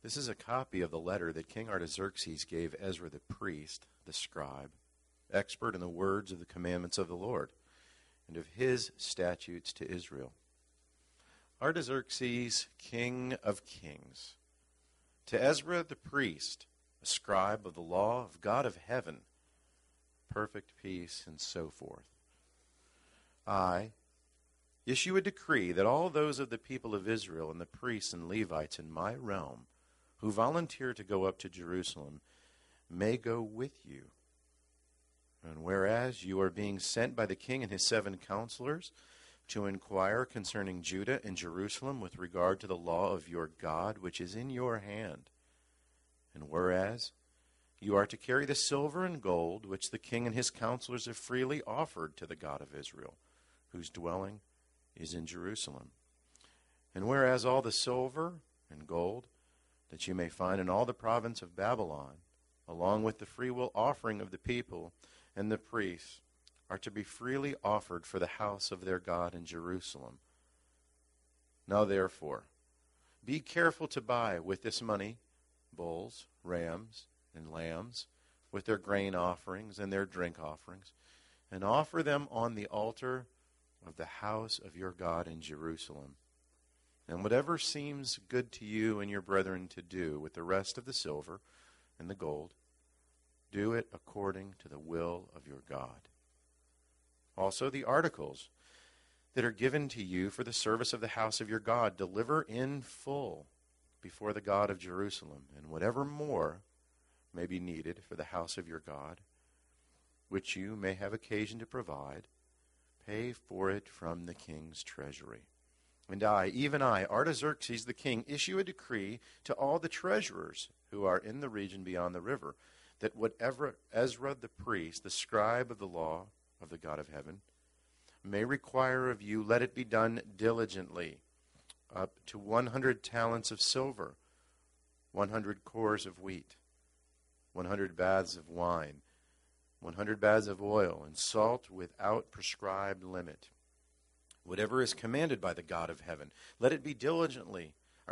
This is a copy of the letter that King Artaxerxes gave Ezra the priest, the scribe, expert in the words of the commandments of the Lord, and of his statutes to Israel. Artaxerxes, king of kings, to Ezra the priest, a scribe of the law of God of heaven, perfect peace, and so forth. I issue a decree that all those of the people of Israel and the priests and Levites in my realm who volunteer to go up to Jerusalem may go with you. And whereas you are being sent by the king and his 7 counselors to inquire concerning Judah and Jerusalem with regard to the law of your God, which is in your hand, and whereas you are to carry the silver and gold which the king and his counselors have freely offered to the God of Israel, whose dwelling is in Jerusalem. And whereas all the silver and gold that you may find in all the province of Babylon, along with the freewill offering of the people and the priests, are to be freely offered for the house of their God in Jerusalem. Now therefore, be careful to buy with this money bulls, rams, and lambs, with their grain offerings and their drink offerings, and offer them on the altar of the house of your God in Jerusalem. And whatever seems good to you and your brethren to do with the rest of the silver and the gold, do it according to the will of your God. Also the articles that are given to you for the service of the house of your God, deliver in full before the God of Jerusalem, and whatever more may be needed for the house of your God, which you may have occasion to provide, pay for it from the king's treasury. And I, even I, Artaxerxes the king, issue a decree to all the treasurers who are in the region beyond the river, that whatever Ezra the priest, the scribe of the law of the God of heaven, may require of you, let it be done diligently, up to 100 talents of silver, 100 cores of wheat, 100 baths of wine, 100 baths of oil, and salt without prescribed limit. Whatever is commanded by the God of heaven, let it diligently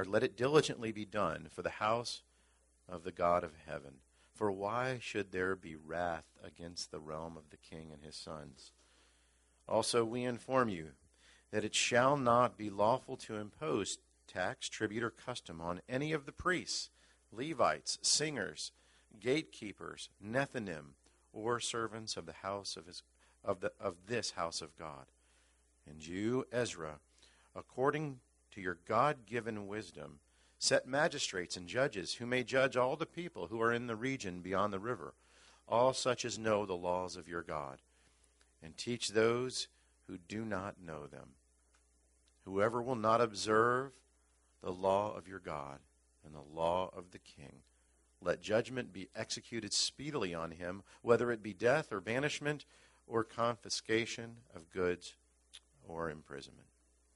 be done for the house of the God of heaven. For why should there be wrath against the realm of the king and his sons? Also we inform you that it shall not be lawful to impose tax, tribute, or custom on any of the priests, Levites, singers, gatekeepers, Nethinim, or servants of the house of this house of God. And you, Ezra, according to your God-given wisdom, set magistrates and judges who may judge all the people who are in the region beyond the river, all such as know the laws of your God, and teach those who do not know them. Whoever will not observe the law of your God and the law of the king, let judgment be executed speedily on him, whether it be death or banishment or confiscation of goods or imprisonment.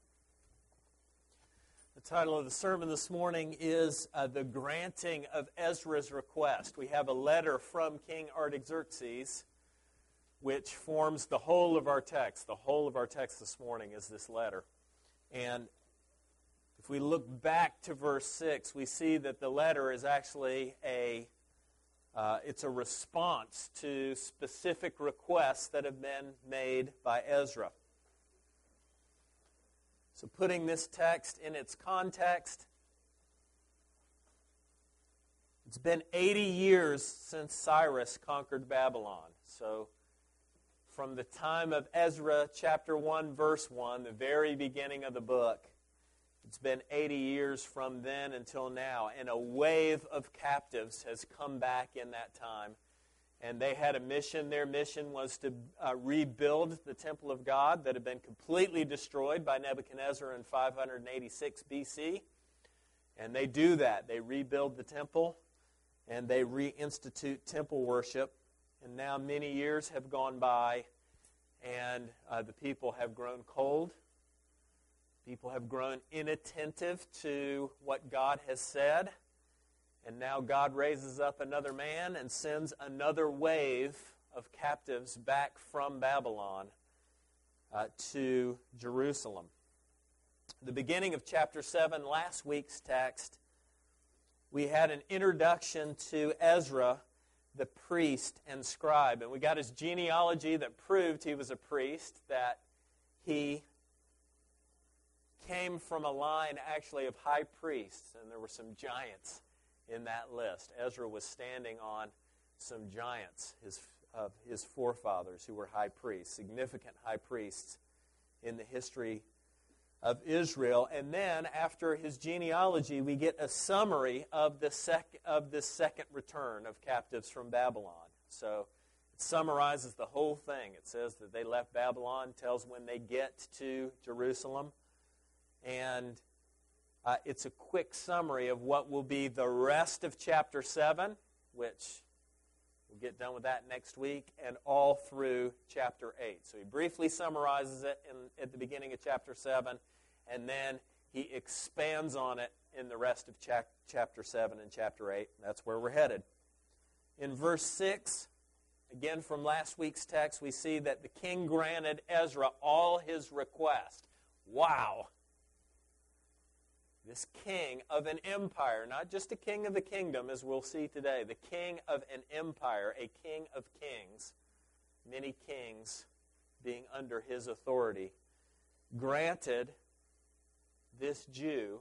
The title of the sermon this morning is The Granting of Ezra's Request. We have a letter from King Artaxerxes, which forms the whole of our text. The whole of our text this morning is this letter. And if we look back to verse 6, we see that the letter is actually it's a response to specific requests that have been made by Ezra. So putting this text in its context, it's been 80 years since Cyrus conquered Babylon. So from the time of Ezra chapter 1, verse 1, the very beginning of the book, it's been 80 years from then until now, and a wave of captives has come back in that time. And they had a mission. Their mission was to rebuild the temple of God that had been completely destroyed by Nebuchadnezzar in 586 BC. And they do that. They rebuild the temple, and they reinstitute temple worship. And now many years have gone by, and the people have grown cold. People have grown inattentive to what God has said. And now God raises up another man and sends another wave of captives back from Babylon to Jerusalem. The beginning of chapter 7, last week's text, we had an introduction to Ezra, the priest and scribe. And we got his genealogy that proved he was a priest, that he came from a line actually of high priests, and there were some giants in that list. Ezra was standing on some giants, of his forefathers who were high priests, significant high priests in the history of Israel. And then, after his genealogy, we get a summary of this second return of captives from Babylon. So it summarizes the whole thing. It says that they left Babylon, tells when they get to Jerusalem, and it's a quick summary of what will be the rest of chapter 7, which we'll get done with that next week, and all through chapter 8. So he briefly summarizes it at the beginning of chapter 7, and then he expands on it in the rest of chapter 7 and chapter 8. That's where we're headed. In verse 6, again from last week's text, we see that the king granted Ezra all his request. Wow! This king of an empire, not just a king of the kingdom, as we'll see today, the king of an empire, a king of kings, many kings being under his authority, granted this Jew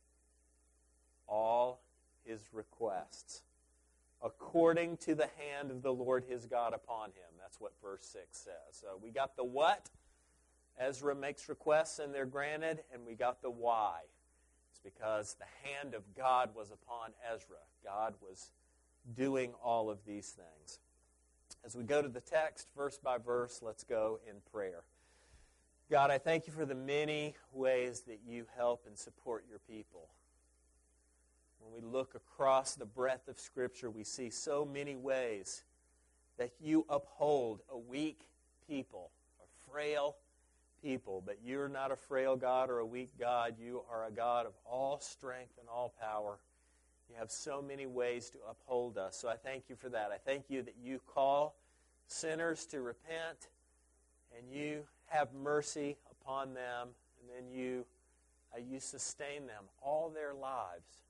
all his requests, according to the hand of the Lord his God upon him. That's what verse 6 says. So we got the what. Ezra makes requests and they're granted, and we got the why. It's because the hand of God was upon Ezra. God was doing all of these things. As we go to the text, verse by verse, let's go in prayer. God, I thank you for the many ways that you help and support your people. When we look across the breadth of Scripture, we see so many ways that you uphold a weak people, a frail people. But you're not a frail God or a weak God. You are a God of all strength and all power. You have so many ways to uphold us. So I thank you for that. I thank you that you call sinners to repent, and you have mercy upon them, and then you sustain them all their lives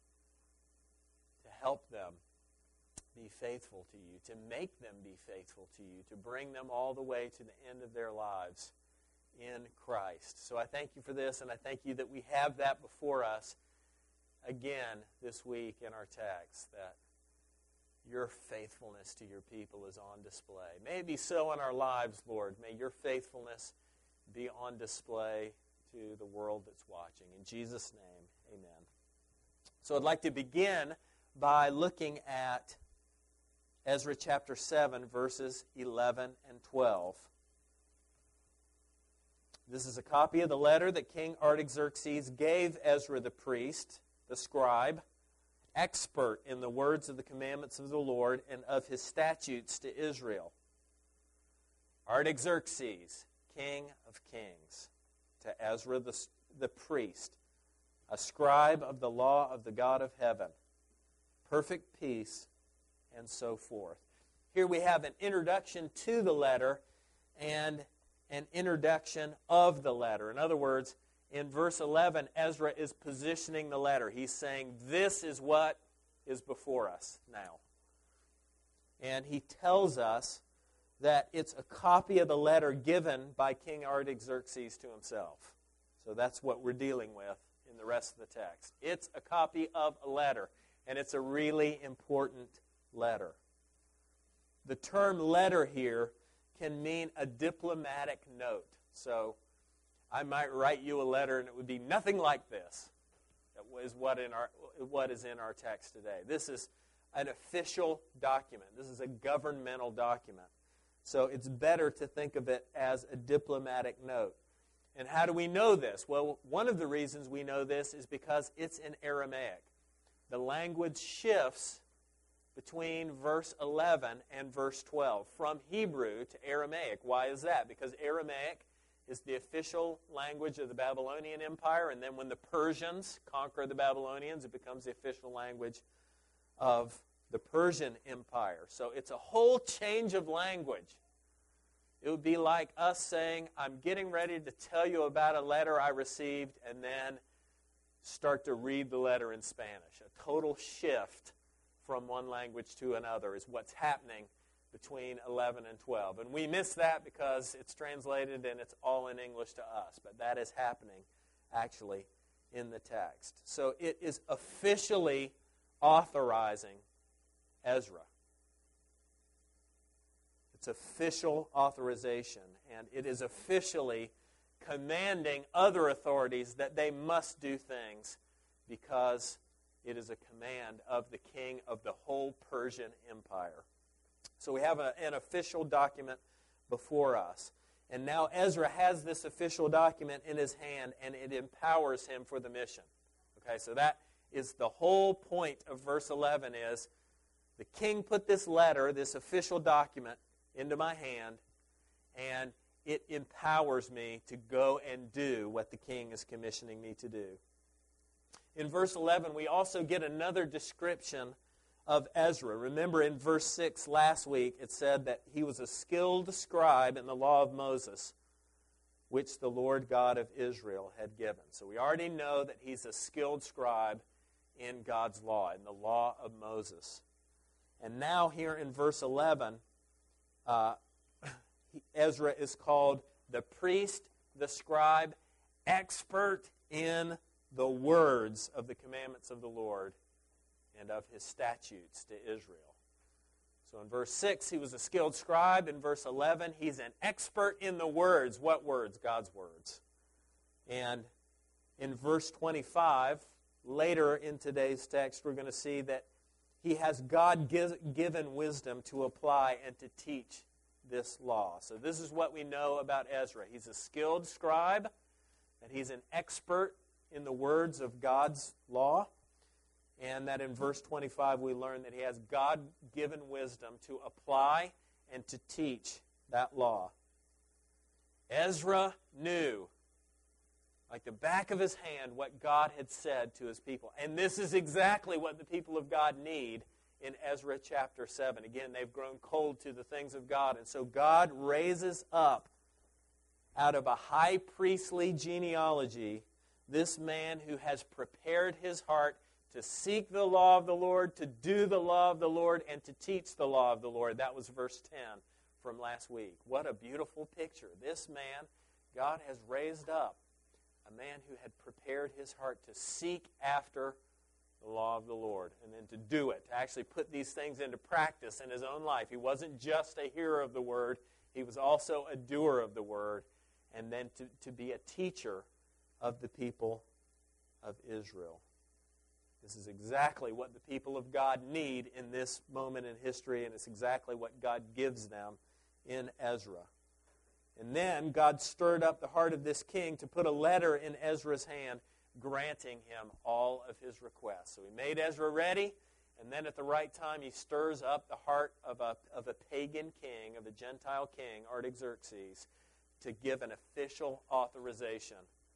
to help them be faithful to you, to make them be faithful to you, to bring them all the way to the end of their lives in Christ. So I thank you for this, and I thank you that we have that before us again this week in our text, that your faithfulness to your people is on display. May it be so in our lives, Lord. May your faithfulness be on display to the world that's watching. In Jesus' name, amen. So I'd like to begin by looking at Ezra chapter 7, verses 11 and 12. This is a copy of the letter that King Artaxerxes gave Ezra the priest, the scribe, expert in the words of the commandments of the Lord and of his statutes to Israel. Artaxerxes, king of kings, to Ezra the priest, a scribe of the law of the God of heaven, perfect peace, and so forth. Here we have an introduction to the letter and an introduction of the letter. In other words, in verse 11, Ezra is positioning the letter. He's saying, this is what is before us now. And he tells us that it's a copy of the letter given by King Artaxerxes to himself. So that's what we're dealing with in the rest of the text. It's a copy of a letter, and it's a really important letter. The term letter here can mean a diplomatic note. So I might write you a letter, and it would be nothing like this. That is what is in our text today. This is an official document. This is a governmental document. So it's better to think of it as a diplomatic note. And how do we know this? Well, one of the reasons we know this is because it's in Aramaic. The language shifts between verse 11 and verse 12, from Hebrew to Aramaic. Why is that? Because Aramaic is the official language of the Babylonian Empire, and then when the Persians conquer the Babylonians, it becomes the official language of the Persian Empire. So it's a whole change of language. It would be like us saying, I'm getting ready to tell you about a letter I received, and then start to read the letter in Spanish. A total shift from one language to another is what's happening between 11 and 12. And we miss that because it's translated and it's all in English to us. But that is happening, actually, in the text. So it is officially authorizing Ezra. It's official authorization. And it is officially commanding other authorities that they must do things because it is a command of the king of the whole Persian Empire. So we have an official document before us. And now Ezra has this official document in his hand, and it empowers him for the mission. Okay, so that is the whole point of verse 11 is the king put this letter, this official document, into my hand, and it empowers me to go and do what the king is commissioning me to do. In verse 11, we also get another description of Ezra. Remember in verse 6 last week, it said that he was a skilled scribe in the law of Moses, which the Lord God of Israel had given. So we already know that he's a skilled scribe in God's law, in the law of Moses. And now here in verse 11, Ezra is called the priest, the scribe, expert in the words of the commandments of the Lord and of his statutes to Israel. So in verse 6, he was a skilled scribe. In verse 11, he's an expert in the words. What words? God's words. And in verse 25, later in today's text, we're going to see that he has God-given wisdom to apply and to teach this law. So this is what we know about Ezra. He's a skilled scribe, and he's an expert in the words of God's law. And that in verse 25 we learn that he has God-given wisdom to apply and to teach that law. Ezra knew, like the back of his hand, what God had said to his people. And this is exactly what the people of God need in Ezra chapter 7. Again, they've grown cold to the things of God. And so God raises up out of a high priestly genealogy this man who has prepared his heart to seek the law of the Lord, to do the law of the Lord, and to teach the law of the Lord. That was verse 10 from last week. What a beautiful picture. This man, God has raised up a man who had prepared his heart to seek after the law of the Lord and then to do it, to actually put these things into practice in his own life. He wasn't just a hearer of the word. He was also a doer of the word, and then to be a teacher of the people of Israel. This is exactly what the people of God need in this moment in history, and it's exactly what God gives them in Ezra. And then God stirred up the heart of this king to put a letter in Ezra's hand granting him all of his requests. So he made Ezra ready, and then at the right time he stirs up the heart of a pagan king, of a Gentile king, Artaxerxes, to give an official authorization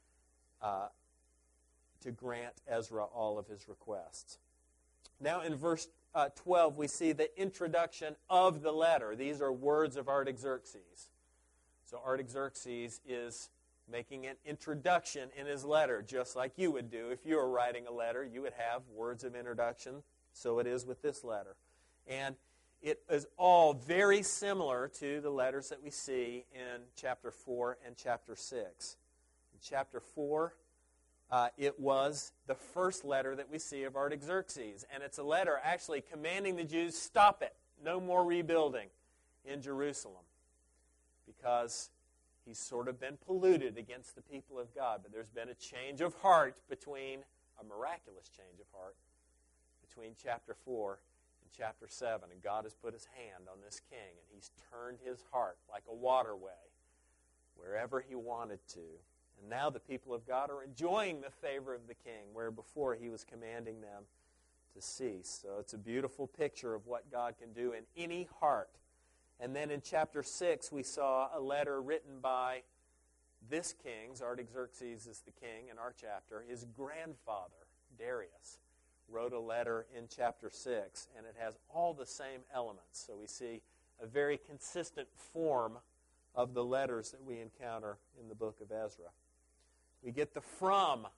to grant Ezra all of his requests. Now in verse 12 we see the introduction of the letter. These are words of Artaxerxes. So Artaxerxes is making an introduction in his letter, just like you would do. If you were writing a letter, you would have words of introduction. So it is with this letter. And it is all very similar to the letters that we see in chapter 4 and chapter 6. In chapter 4, it was the first letter that we see of Artaxerxes. And it's a letter actually commanding the Jews, stop it, no more rebuilding in Jerusalem. Because he's sort of been polluted against the people of God. But there's been a change of heart a miraculous change of heart, between chapter 4 and chapter 7. And God has put his hand on this king, and he's turned his heart like a waterway wherever he wanted to. And now the people of God are enjoying the favor of the king, where before he was commanding them to cease. So it's a beautiful picture of what God can do in any heart. And then in chapter 6, we saw a letter written by this king. Artaxerxes is the king in our chapter. His grandfather, Darius, wrote a letter in chapter 6, and it has all the same elements. So we see a very consistent form of the letters that we encounter in the book of Ezra. We get the from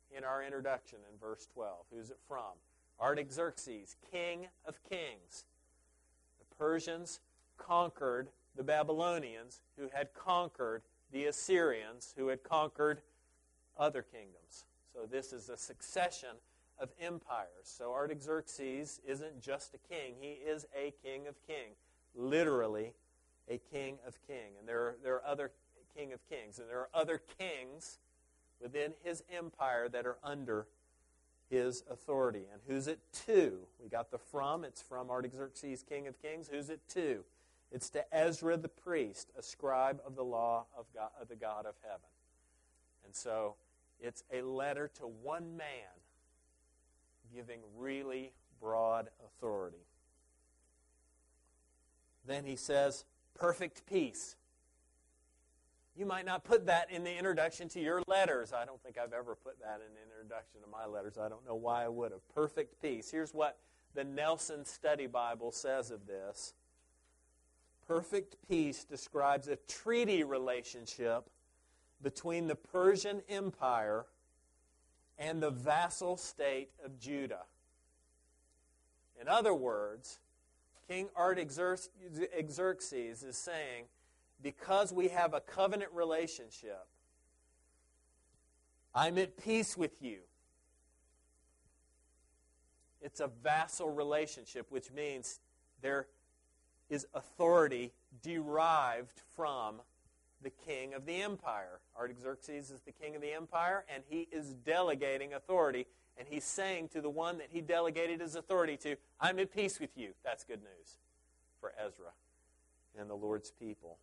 in our introduction in verse 12. Who's it from? Artaxerxes, king of kings. The Persians conquered the Babylonians, who had conquered the Assyrians, who had conquered other kingdoms. So this is a succession of empires. So Artaxerxes isn't just a king. He is a king of kings. Literally a king of kings. And there are other king of kings. And there are other kings within his empire that are under his authority. And who's it to? We got the from. It's from Artaxerxes, king of kings. Who's it to? It's to Ezra the priest, a scribe of the law of God, of the God of heaven. And so it's a letter to one man giving really broad authority. Then he says, perfect peace. You might not put that in the introduction to your letters. I don't think I've ever put that in the introduction to my letters. I don't know why I would have. Perfect peace. Here's what the Nelson Study Bible says of this. Perfect peace describes a treaty relationship between the Persian Empire and the vassal state of Judah. In other words, King Artaxerxes is saying, because we have a covenant relationship, I'm at peace with you. It's a vassal relationship, which means there is authority derived from the king of the empire. Artaxerxes is the king of the empire, and he is delegating authority, and he's saying to the one that he delegated his authority to, I'm at peace with you. That's good news for Ezra and the Lord's people.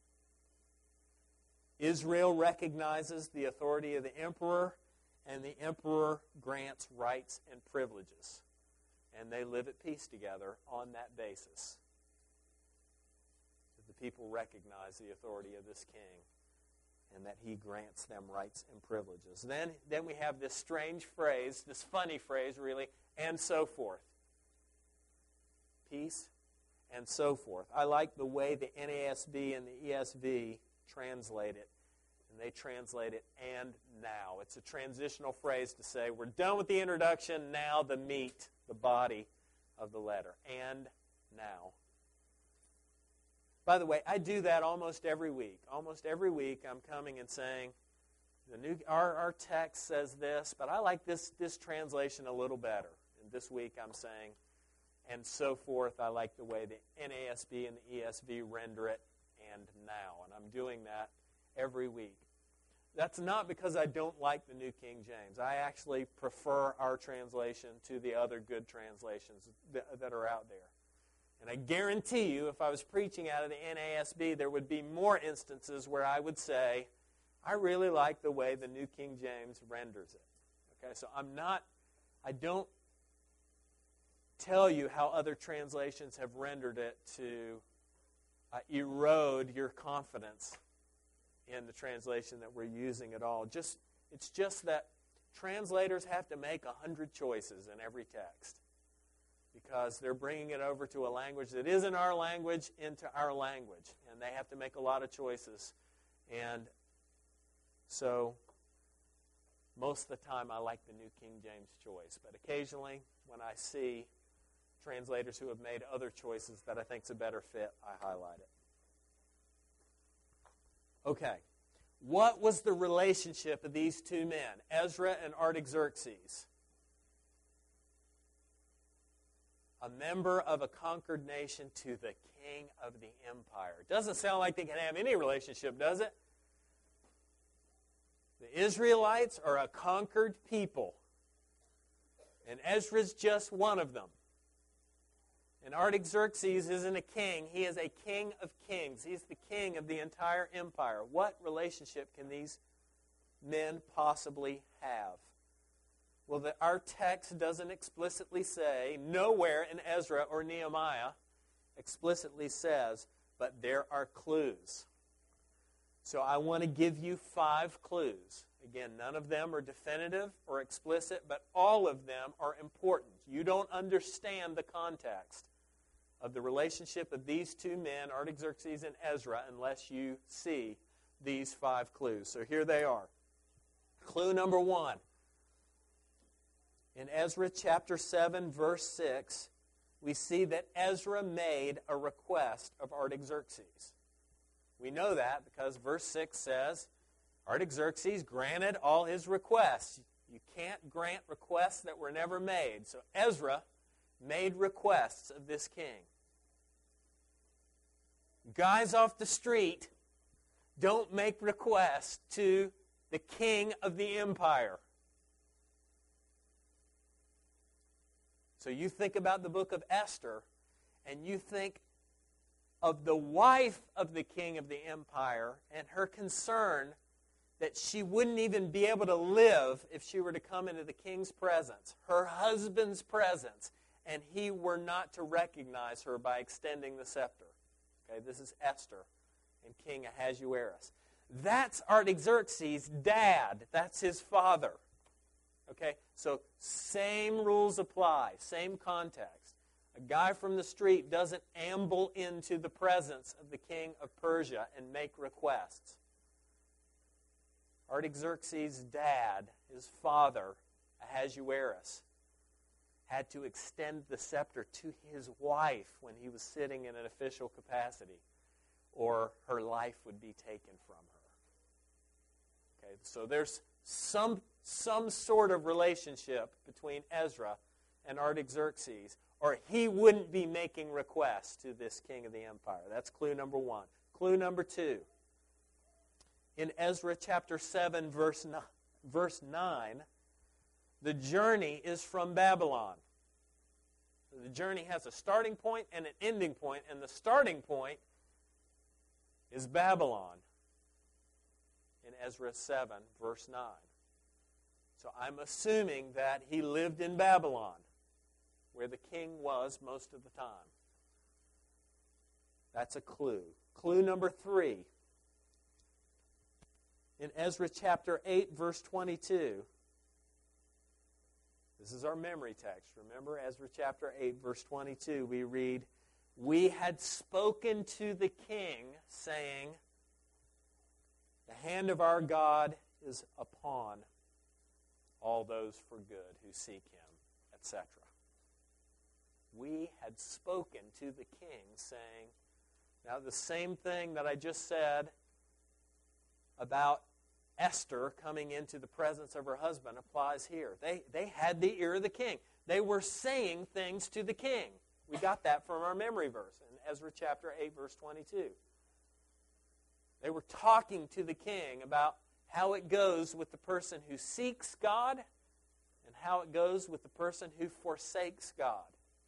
Israel recognizes the authority of the emperor, and the emperor grants rights and privileges. And they live at peace together on that basis. The people recognize the authority of this king and that he grants them rights and privileges. Then we have this strange phrase, this funny phrase really, and so forth. Peace and so forth. I like the way the NASB and the ESV translate it. And they translate it and now. It's a transitional phrase to say we're done with the introduction, now the meat, the body of the letter. And now. By the way, I do that almost every week. Almost every week I'm coming and saying, our text says this, but I like this translation a little better. And this week I'm saying, and so forth. I like the way the NASB and the ESV render it, and now. And I'm doing that every week. That's not because I don't like the New King James. I actually prefer our translation to the other good translations that are out there. And I guarantee you, if I was preaching out of the NASB, there would be more instances where I would say, I really like the way the New King James renders it. Okay, so I don't tell you how other translations have rendered it to erode your confidence in the translation that we're using at all. It's just that translators have to make 100 choices in every text, because they're bringing it over to a language that isn't our language into our language. And they have to make a lot of choices. And so most of the time I like the New King James choice. But occasionally when I see translators who have made other choices that I think is a better fit, I highlight it. Okay. What was the relationship of these two men, Ezra and Artaxerxes? A member of a conquered nation to the king of the empire. Doesn't sound like they can have any relationship, does it? The Israelites are a conquered people. And Ezra's just one of them. And Artaxerxes isn't a king. He is a king of kings. He's the king of the entire empire. What relationship can these men possibly have? Well, our text doesn't explicitly say, nowhere in Ezra or Nehemiah explicitly says, but there are clues. So I want to give you 5 clues. Again, none of them are definitive or explicit, but all of them are important. You don't understand the context of the relationship of these two men, Artaxerxes and Ezra, unless you see these 5 clues. So here they are. Clue number 1. In Ezra chapter 7, verse 6, we see that Ezra made a request of Artaxerxes. We know that because verse 6 says, Artaxerxes granted all his requests. You can't grant requests that were never made. So Ezra made requests of this king. Guys off the street don't make requests to the king of the empire. So you think about the book of Esther, and you think of the wife of the king of the empire and her concern that she wouldn't even be able to live if she were to come into the king's presence, her husband's presence, and he were not to recognize her by extending the scepter. Okay, this is Esther and King Ahasuerus. That's Artaxerxes' dad. That's his father. Okay, so same rules apply, same context. A guy from the street doesn't amble into the presence of the king of Persia and make requests. Artaxerxes' dad, his father, Ahasuerus, had to extend the scepter to his wife when he was sitting in an official capacity, or her life would be taken from her. Okay, so there's some sort of relationship between Ezra and Artaxerxes, or he wouldn't be making requests to this king of the empire. That's clue number one. Clue number two. In Ezra chapter 7, verse 9, the journey is from Babylon. The journey has a starting point and an ending point, and the starting point is Babylon in Ezra 7, verse 9. So I'm assuming that he lived in Babylon, where the king was most of the time. That's a clue. Clue number 3. In Ezra chapter 8, verse 22. This is our memory text. Remember, Ezra chapter 8, verse 22, we read, "We had spoken to the king, saying, the hand of our God is upon all those for good who seek him," etc. We had spoken to the king, saying, now the same thing that I just said about Esther coming into the presence of her husband applies here. They had the ear of the king. They were saying things to the king. We got that from our memory verse in Ezra chapter 8, verse 22. They were talking to the king about how it goes with the person who seeks God and how it goes with the person who forsakes God.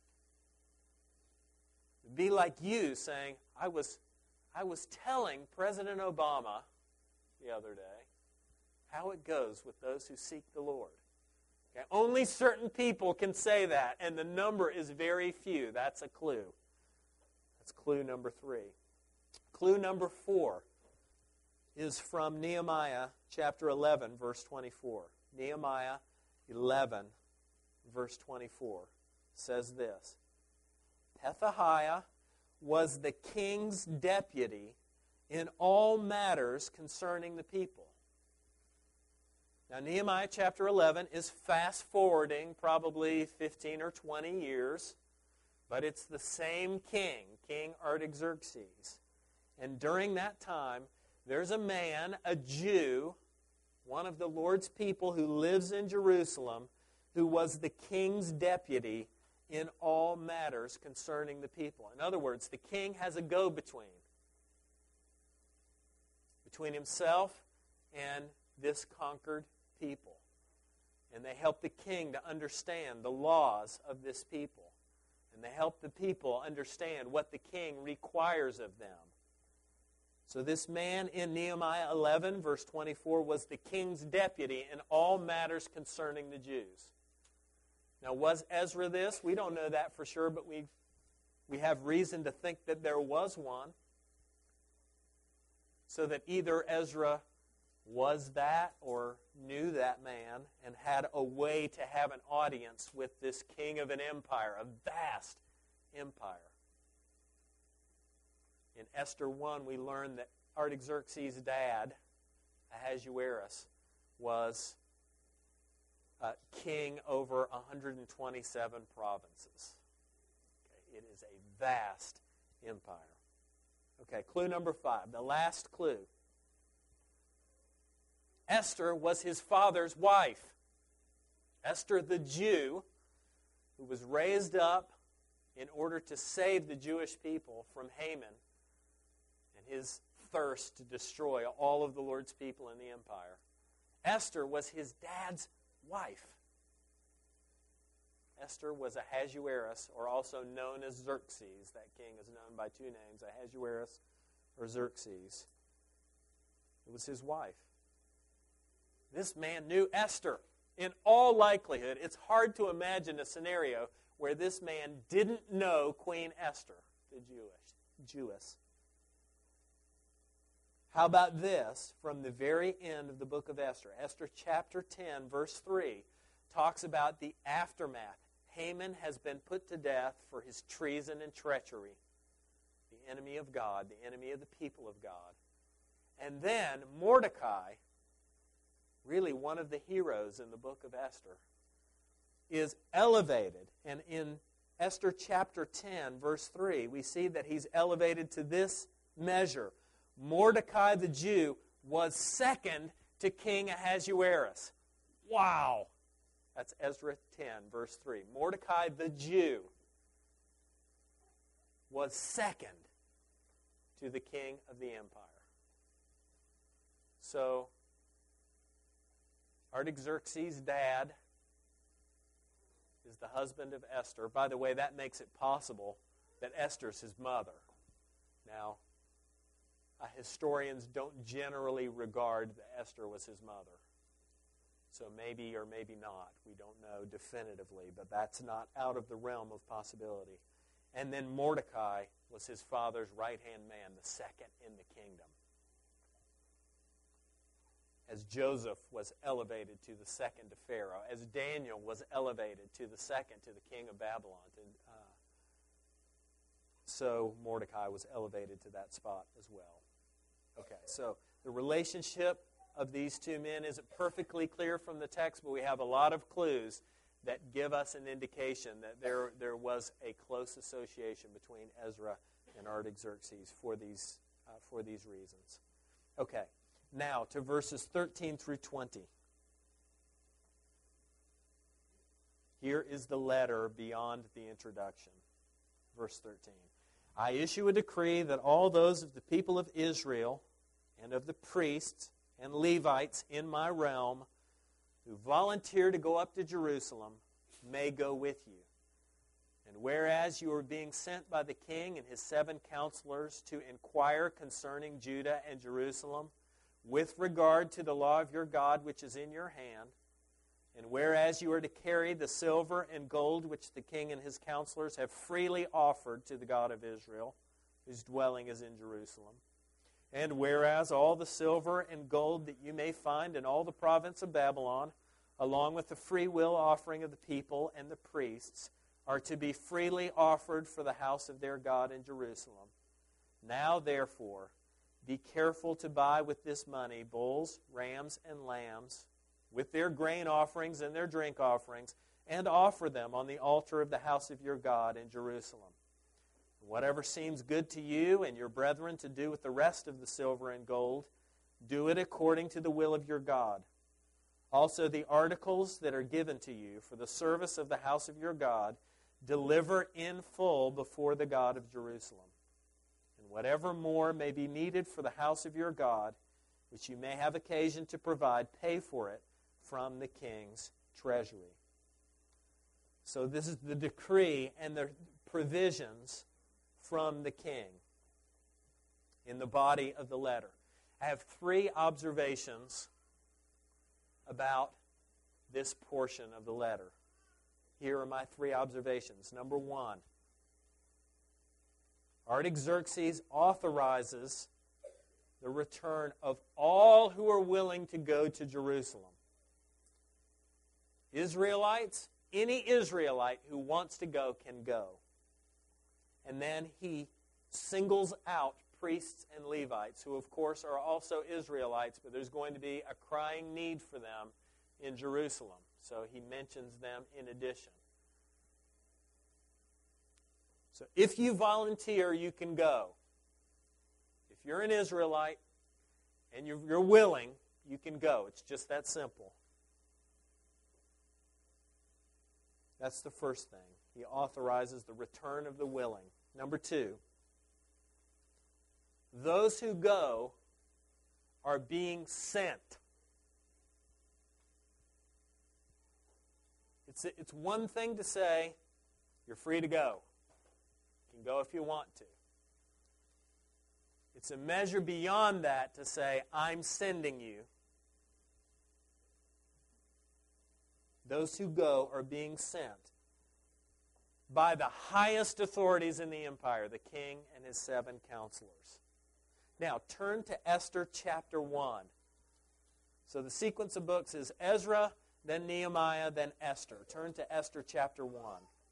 It'd be like you saying, I was telling President Obama the other day how it goes with those who seek the Lord. Okay? Only certain people can say that, and the number is very few. That's a clue. That's clue number 3. Clue number 4 is from Nehemiah chapter 11, verse 24. Nehemiah 11, verse 24 says this, Pethahiah was the king's deputy in all matters concerning the people. Now, Nehemiah chapter 11 is fast-forwarding probably 15 or 20 years, but it's the same king, King Artaxerxes. And during that time, there's a man, a Jew, one of the Lord's people who lives in Jerusalem, who was the king's deputy in all matters concerning the people. In other words, the king has a go-between between himself and this conquered people. And they help the king to understand the laws of this people. And they help the people understand what the king requires of them. So this man in Nehemiah 11, verse 24, was the king's deputy in all matters concerning the Jews. Now, was Ezra this? We don't know that for sure, but we have reason to think that there was one. So that either Ezra was that or knew that man and had a way to have an audience with this king of an empire, a vast empire. In Esther 1, we learn that Artaxerxes' dad, Ahasuerus, was king over 127 provinces. Okay, it is a vast empire. Okay, clue number 5, the last clue. Esther was his father's wife. Esther the Jew, who was raised up in order to save the Jewish people from Haman and his thirst to destroy all of the Lord's people in the empire. Esther was his dad's wife. Esther was Ahasuerus, or also known as Xerxes. That king is known by 2 names, Ahasuerus or Xerxes. It was his wife. This man knew Esther. In all likelihood, it's hard to imagine a scenario where this man didn't know Queen Esther, the Jewess. How about this from the very end of the book of Esther? Esther chapter 10, verse 3, talks about the aftermath. Haman has been put to death for his treason and treachery. The enemy of God, the enemy of the people of God. And then Mordecai, really one of the heroes in the book of Esther, is elevated. And in Esther chapter 10, verse 3, we see that he's elevated to this measure. Mordecai the Jew was second to King Ahasuerus. Wow! That's Ezra 10, verse 3. Mordecai the Jew was second to the king of the empire. So, Artaxerxes' dad is the husband of Esther. By the way, that makes it possible that Esther's his mother. Now, historians don't generally regard that Esther was his mother. So maybe or maybe not. We don't know definitively, but that's not out of the realm of possibility. And then Mordecai was his father's right-hand man, the second in the kingdom. As Joseph was elevated to the second to Pharaoh, as Daniel was elevated to the second to the king of Babylon, so Mordecai was elevated to that spot as well. Okay, so the relationship of these two men isn't perfectly clear from the text, but we have a lot of clues that give us an indication that there was a close association between Ezra and Artaxerxes for these reasons. Okay, now to verses 13 through 20. Here is the letter beyond the introduction. Verse 13. I issue a decree that all those of the people of Israel and of the priests and Levites in my realm who volunteer to go up to Jerusalem may go with you. And whereas you are being sent by the king and his 7 counselors to inquire concerning Judah and Jerusalem with regard to the law of your God which is in your hand, and whereas you are to carry the silver and gold which the king and his counselors have freely offered to the God of Israel, whose dwelling is in Jerusalem, and whereas all the silver and gold that you may find in all the province of Babylon, along with the free will offering of the people and the priests, are to be freely offered for the house of their God in Jerusalem. Now, therefore, be careful to buy with this money bulls, rams, and lambs, with their grain offerings and their drink offerings, and offer them on the altar of the house of your God in Jerusalem. Whatever seems good to you and your brethren to do with the rest of the silver and gold, do it according to the will of your God. Also the articles that are given to you for the service of the house of your God, deliver in full before the God of Jerusalem. And whatever more may be needed for the house of your God, which you may have occasion to provide, pay for it from the king's treasury. So this is the decree and the provisions from the king in the body of the letter. I have 3 observations about this portion of the letter. Here are my 3 observations. Number 1, Artaxerxes authorizes the return of all who are willing to go to Jerusalem. Israelites, any Israelite who wants to go can go. And then he singles out priests and Levites, who of course are also Israelites, but there's going to be a crying need for them in Jerusalem. So he mentions them in addition. So if you volunteer, you can go. If you're an Israelite and you're willing, you can go. It's just that simple. That's the first thing. He authorizes the return of the willing. Number 2, those who go are being sent. It's one thing to say, you're free to go. You can go if you want to. It's a measure beyond that to say, I'm sending you. Those who go are being sent by the highest authorities in the empire, the king and his 7 counselors. Now, turn to Esther chapter 1. So the sequence of books is Ezra, then Nehemiah, then Esther. Turn to Esther chapter 1.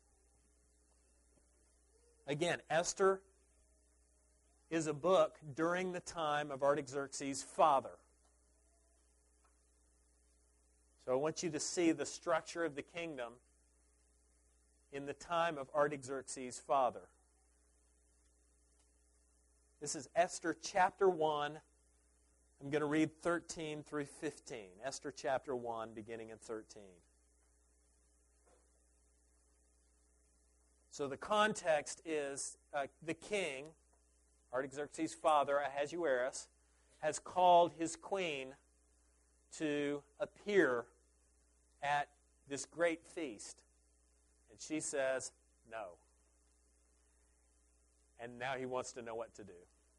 Again, Esther is a book during the time of Artaxerxes' father. So I want you to see the structure of the kingdom in the time of Artaxerxes' father. This is Esther chapter 1. I'm going to read 13 through 15. Esther chapter 1, beginning in 13. So the context is the king, Artaxerxes' father, Ahasuerus, has called his queen to appear at this great feast. And she says, no. And now he wants to know what to do.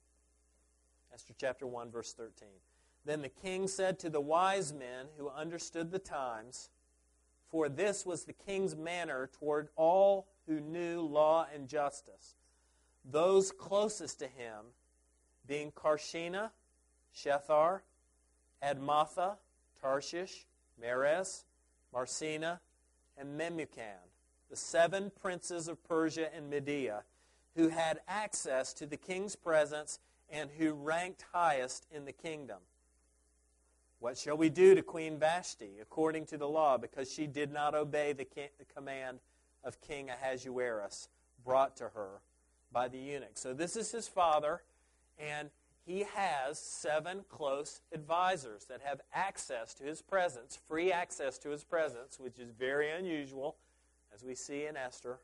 Esther chapter 1, verse 13. Then the king said to the wise men who understood the times, for this was the king's manner toward all who knew law and justice, those closest to him being Karshena, Shethar, Admatha, Tarshish, Meres, Marsena, and Memucan, the 7 princes of Persia and Media, who had access to the king's presence and who ranked highest in the kingdom. What shall we do to Queen Vashti according to the law, because she did not obey the command of King Ahasuerus brought to her by the eunuch? So this is his father, and he has 7 close advisors that have access to his presence, free access to his presence, which is very unusual, as we see in Esther.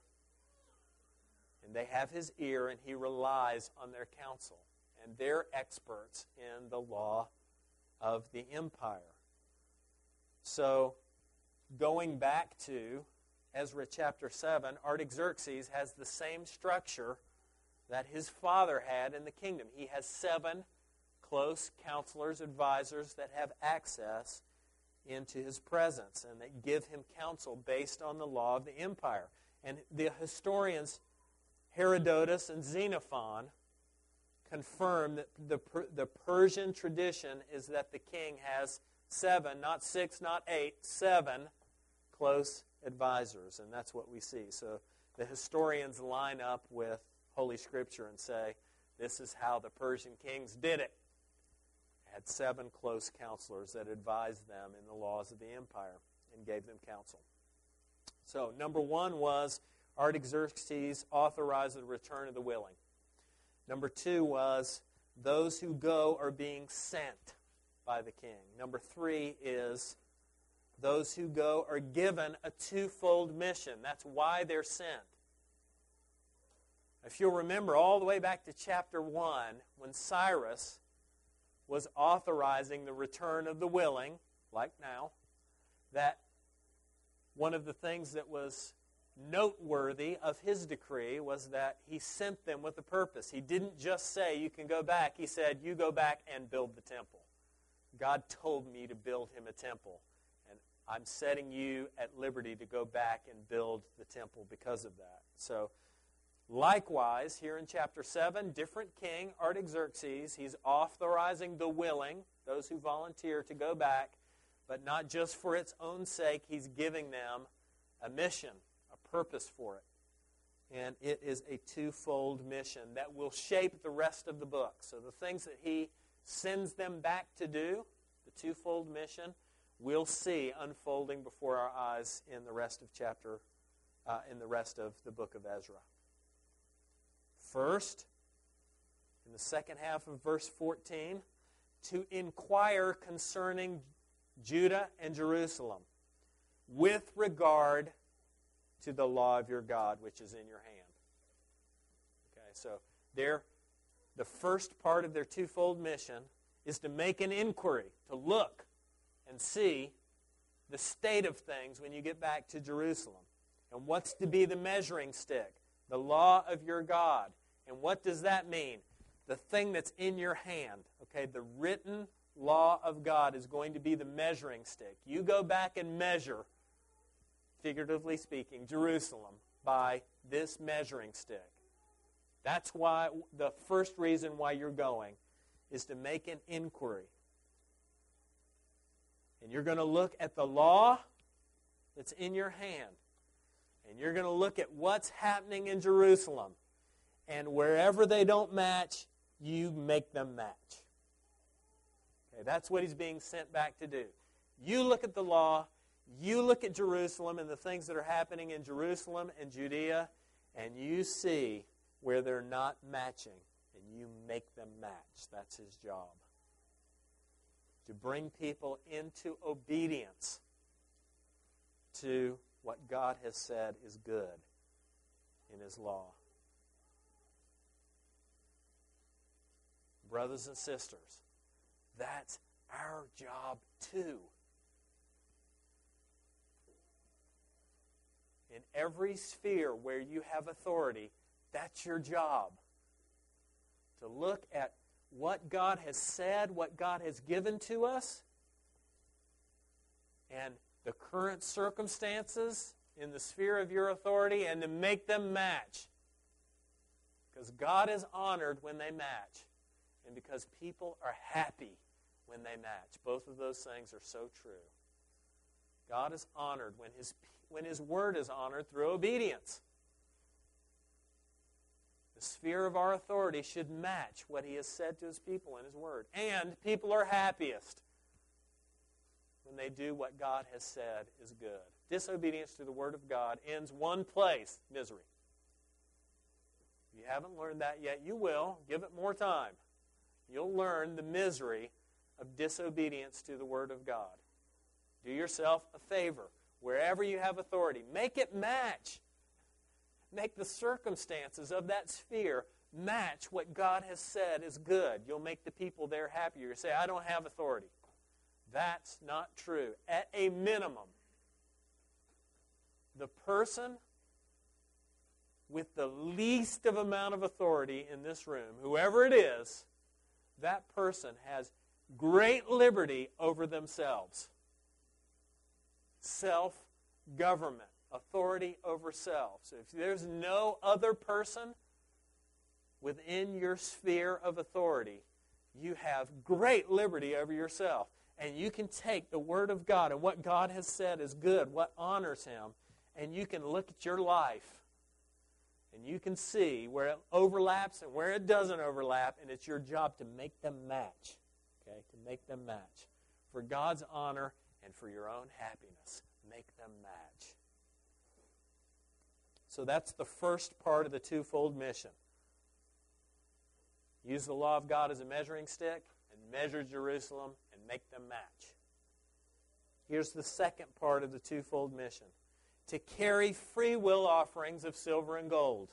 And they have his ear, and he relies on their counsel. And they're experts in the law of the empire. So, going back to Ezra chapter 7, Artaxerxes has the same structure that his father had in the kingdom. He has 7 close counselors, advisors that have access into his presence and that give him counsel based on the law of the empire. And the historians Herodotus and Xenophon confirm that the Persian tradition is that the king has 7, not 6, not 8, 7 close advisors. And that's what we see. So the historians line up with Holy Scripture and say, this is how the Persian kings did it. They had 7 close counselors that advised them in the laws of the empire and gave them counsel. So number 1 was Artaxerxes authorized the return of the willing. Number 2 was those who go are being sent by the king. Number 3 is those who go are given a 2-fold mission. That's why they're sent. If you'll remember all the way back to chapter 1, when Cyrus was authorizing the return of the willing, like now, that one of the things that was noteworthy of his decree was that he sent them with a purpose. He didn't just say, you can go back. He said, you go back and build the temple. God told me to build him a temple, and I'm setting you at liberty to go back and build the temple because of that. So, likewise, here in chapter 7, different king, Artaxerxes, he's authorizing the willing, those who volunteer to go back, but not just for its own sake. He's giving them a mission, a purpose for it. And it is a 2-fold mission that will shape the rest of the book. So the things that he sends them back to do, the 2-fold mission, we'll see unfolding before our eyes in the rest of the book of Ezra. First, in the second half of verse 14, to inquire concerning Judah and Jerusalem with regard to the law of your God, which is in your hand. Okay, so the first part of their twofold mission is to make an inquiry, to look and see the state of things when you get back to Jerusalem. And what's to be the measuring stick? The law of your God. And what does that mean? The thing that's in your hand. Okay, the written law of God is going to be the measuring stick. You go back and measure, figuratively speaking, Jerusalem by this measuring stick. That's why the first reason why you're going is to make an inquiry. And you're going to look at the law that's in your hand. And you're going to look at what's happening in Jerusalem. And wherever they don't match, you make them match. Okay, that's what he's being sent back to do. You look at the law, you look at Jerusalem and the things that are happening in Jerusalem and Judea, and you see where they're not matching, and you make them match. That's his job. To bring people into obedience to what God has said is good in his law. Brothers and sisters, that's our job too. In every sphere where you have authority, that's your job. To look at what God has said, what God has given to us, and the current circumstances in the sphere of your authority, and to make them match. Because God is honored when they match, and because people are happy when they match. Both of those things are so true. God is honored when His Word is honored through obedience. The sphere of our authority should match what He has said to His people in His Word. And people are happiest when they do what God has said is good. Disobedience to the Word of God ends one place: misery. If you haven't learned that yet, you will. Give it more time. You'll learn the misery of disobedience to the Word of God. Do yourself a favor. Wherever you have authority, make it match. Make the circumstances of that sphere match what God has said is good. You'll make the people there happier. You say, I don't have authority. That's not true. At a minimum, the person with the least of amount of authority in this room, whoever it is, that person has great liberty over themselves. Self-government, authority over self. So if there's no other person within your sphere of authority, you have great liberty over yourself. And you can take the Word of God and what God has said is good, what honors Him, and you can look at your life and you can see where it overlaps and where it doesn't overlap, and it's your job to make them match. Okay, to make them match. For God's honor and for your own happiness, make them match. So that's the first part of the twofold mission. Use the law of God as a measuring stick and measure Jerusalem and make them match. Here's the second part of the twofold mission: to carry free will offerings of silver and gold.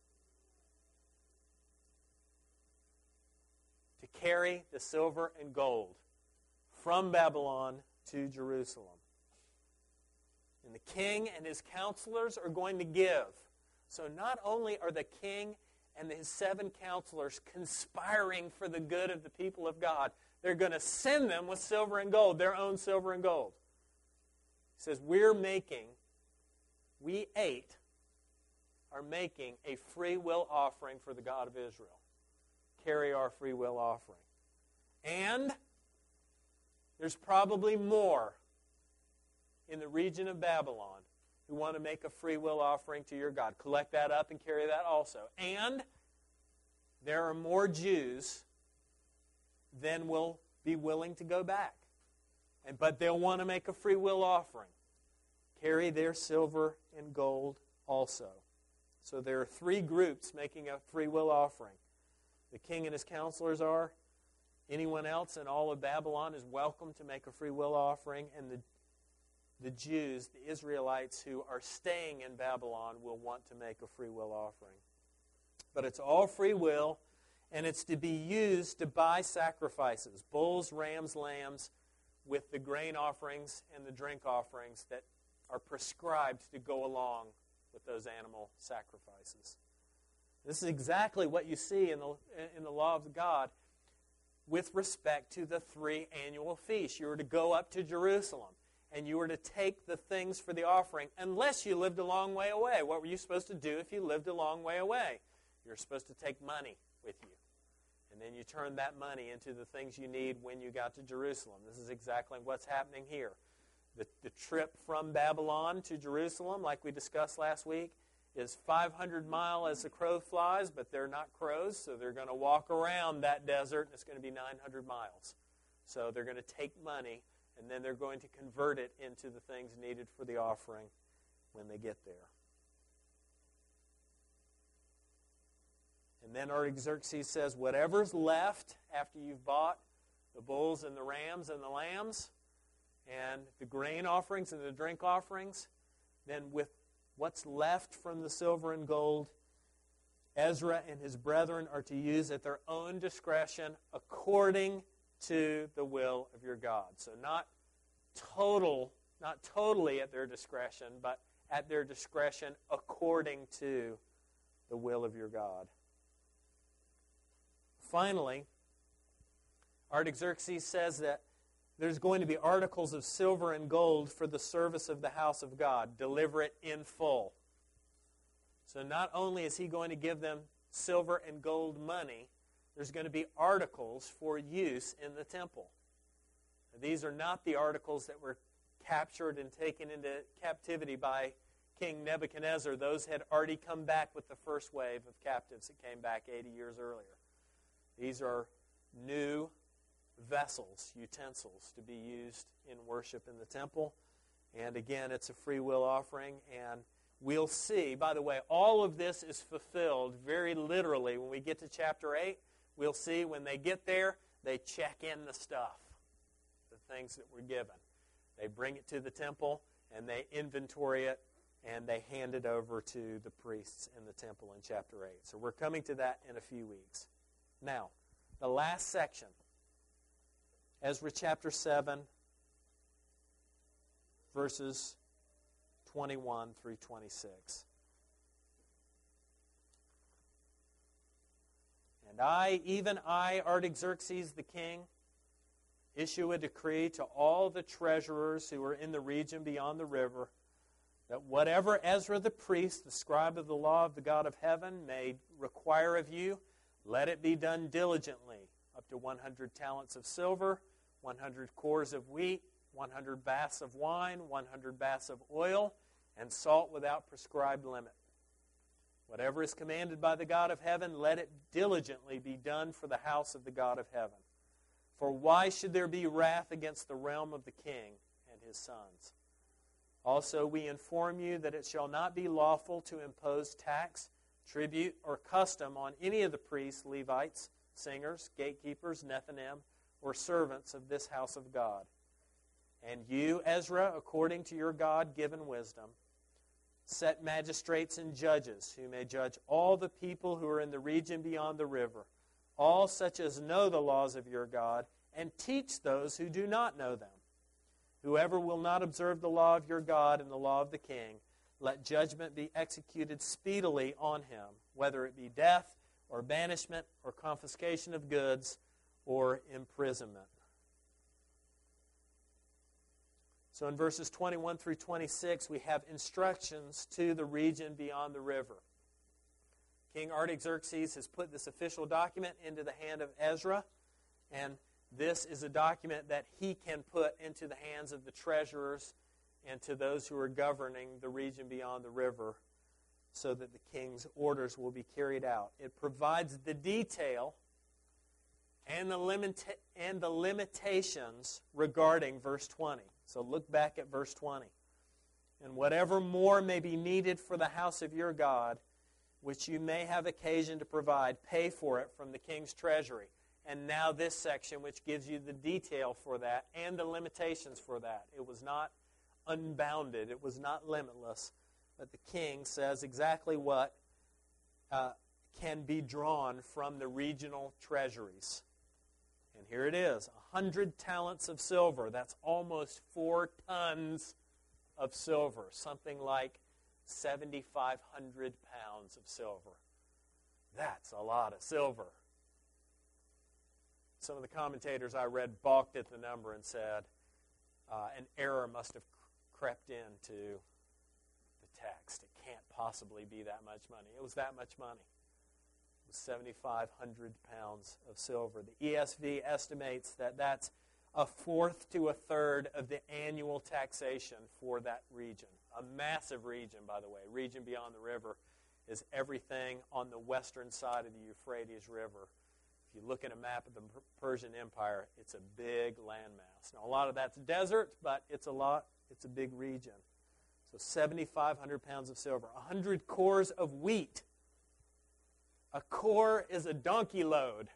To carry the silver and gold from Babylon to Jerusalem. And the king and his counselors are going to give. So not only are the king and his 7 counselors conspiring for the good of the people of God, they're going to send them with silver and gold, their own silver and gold. He says, we 8 are making a free will offering for the God of Israel. Carry our free will offering. And there's probably more in the region of Babylon who want to make a free will offering to your God. Collect that up and carry that also. And there are more Jews than will be willing to go back. But they'll want to make a free will offering. Carry their silver and gold also. So there are three groups making a free will offering. The king and his counselors are. Anyone else in all of Babylon is welcome to make a free will offering. And the Jews, the Israelites who are staying in Babylon, will want to make a free will offering. But it's all free will, and it's to be used to buy sacrifices, bulls, rams, lambs, with the grain offerings and the drink offerings that are prescribed to go along with those animal sacrifices. This is exactly what you see in the law of God with respect to the 3 annual feasts. You were to go up to Jerusalem, and you were to take the things for the offering, unless you lived a long way away. What were you supposed to do if you lived a long way away? You're supposed to take money with you. And then you turn that money into the things you need when you got to Jerusalem. This is exactly what's happening here. The trip from Babylon to Jerusalem, like we discussed last week, is 500 miles as the crow flies, but they're not crows, so they're going to walk around that desert, and it's going to be 900 miles. So they're going to take money, and then they're going to convert it into the things needed for the offering when they get there. And then Artaxerxes says, whatever's left after you've bought the bulls and the rams and the lambs and the grain offerings and the drink offerings, then with what's left from the silver and gold, Ezra and his brethren are to use at their own discretion according to the will of your God. So not totally at their discretion, but at their discretion according to the will of your God. Finally, Artaxerxes says that there's going to be articles of silver and gold for the service of the house of God. Deliver it in full. So not only is he going to give them silver and gold money, there's going to be articles for use in the temple. Now, these are not the articles that were captured and taken into captivity by King Nebuchadnezzar. Those had already come back with the first wave of captives that came back 80 years earlier. These are new vessels, utensils, to be used in worship in the temple. And again, it's a free will offering. And we'll see, by the way, all of this is fulfilled very literally. When we get to chapter 8, we'll see when they get there, they check in the stuff, the things that were given. They bring it to the temple, and they inventory it, and they hand it over to the priests in the temple in chapter 8. So we're coming to that in a few weeks. Now, the last section, Ezra chapter 7, verses 21 through 26. And I, even I, Artaxerxes the king, issue a decree to all the treasurers who are in the region beyond the river, that whatever Ezra the priest, the scribe of the law of the God of heaven, may require of you, let it be done diligently, up to 100 talents of silver, 100 cores of wheat, 100 baths of wine, 100 baths of oil, and salt without prescribed limit. Whatever is commanded by the God of heaven, let it diligently be done for the house of the God of heaven. For why should there be wrath against the realm of the king and his sons? Also, we inform you that it shall not be lawful to impose tax, tribute, or custom on any of the priests, Levites, singers, gatekeepers, Nethinim, or servants of this house of God. And you, Ezra, according to your God-given wisdom, set magistrates and judges who may judge all the people who are in the region beyond the river, all such as know the laws of your God, and teach those who do not know them. Whoever will not observe the law of your God and the law of the king, let judgment be executed speedily on him, whether it be death or banishment or confiscation of goods or imprisonment. So in verses 21 through 26, we have instructions to the region beyond the river. King Artaxerxes has put this official document into the hand of Ezra, and this is a document that he can put into the hands of the treasurers and to those who are governing the region beyond the river so that the king's orders will be carried out. It provides the detail and the limitations regarding verse 20. So look back at verse 20. And whatever more may be needed for the house of your God, which you may have occasion to provide, pay for it from the king's treasury. And now this section, which gives you the detail for that and the limitations for that. It was not unbounded. It was not limitless. But the king says exactly what can be drawn from the regional treasuries. And here it is, 100 talents of silver. That's almost 4 tons of silver, something like 7,500 pounds of silver. That's a lot of silver. Some of the commentators I read balked at the number and said an error must have crept into the text. It can't possibly be that much money. It was that much money. It was 7,500 pounds of silver. The ESV estimates that that's a fourth to a third of the annual taxation for that region. A massive region, by the way. Region beyond the river is everything on the western side of the Euphrates River. If you look at a map of the Persian Empire, it's a big landmass. Now, a lot of that's desert, but it's a big region. So 7,500 pounds of silver. 100 cores of wheat. A core is a donkey load.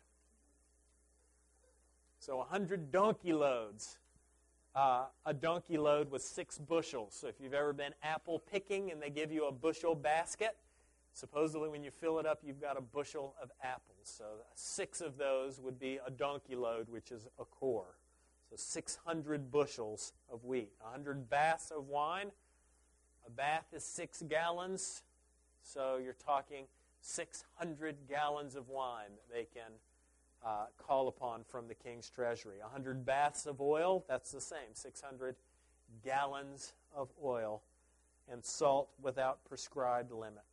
So 100 donkey loads. A donkey load was 6 bushels. So if you've ever been apple picking and they give you a bushel basket, supposedly when you fill it up, you've got a bushel of apples. So 6 of those would be a donkey load, which is a core. So 600 bushels of wheat. 100 baths of wine. A bath is 6 gallons. So you're talking 600 gallons of wine that they can call upon from the king's treasury. 100 baths of oil, that's the same, 600 gallons of oil, and salt without prescribed limit.